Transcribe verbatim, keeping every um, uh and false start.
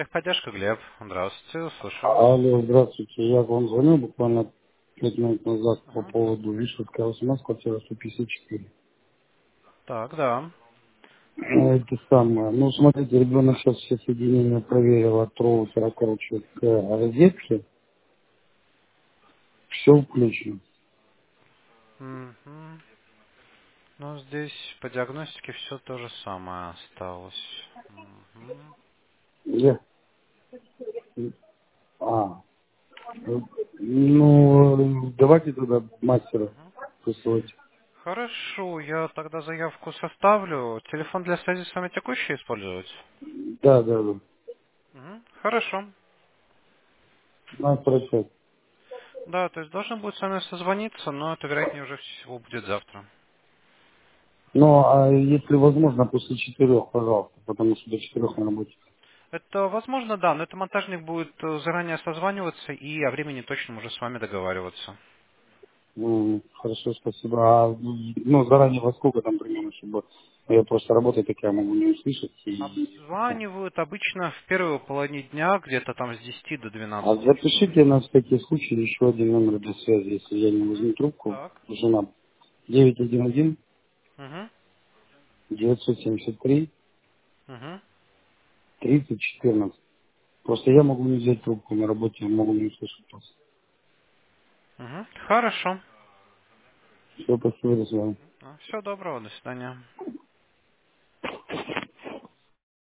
Техподдержка, Глеб. Здравствуйте, слушаю вас. Алло, здравствуйте. Я вам звоню буквально пять минут назад по Мгм. поводу Вишенская восемнадцать, квартира сто пятьдесят четыре. Так, да. Э, Это самое. Ну, смотрите, ребенок сейчас все соединения проверил от роутера, короче, к розетке. Все включено. Мгм. Ну, здесь по диагностике все то же самое осталось. Мгм. Я... А, э, ну, давайте тогда мастера Мгм. присылать. Хорошо, я тогда заявку составлю. Телефон для связи с вами текущий использовать? Да, да, да. Мгм. Хорошо. Надо прощать. Да, то есть должен будет с вами созвониться, но это, вероятнее, уже всего будет завтра. Ну, а если возможно, после четырех, пожалуйста, потому что до четырех на работе. Это возможно, да, но это монтажник будет э, заранее созваниваться и о времени точном уже с вами договариваться. М, Хорошо, спасибо. А, м, ну, заранее во сколько там примерно, чтобы я просто работаю, так я могу не услышать. И... Обзванивают обычно в первой половине дня, где-то там с десяти до А двенадцати часов. запишите на всякий случай еще один номер для связи, если я не возьму трубку. Так. Жена девять один один Угу. девятьсот семьдесят три Угу. тридцать четырнадцать. Просто я могу не взять трубку на работе, я могу не услышать вас. Угу. Хорошо. Все, спасибо, до свидания. Всего доброго, до свидания.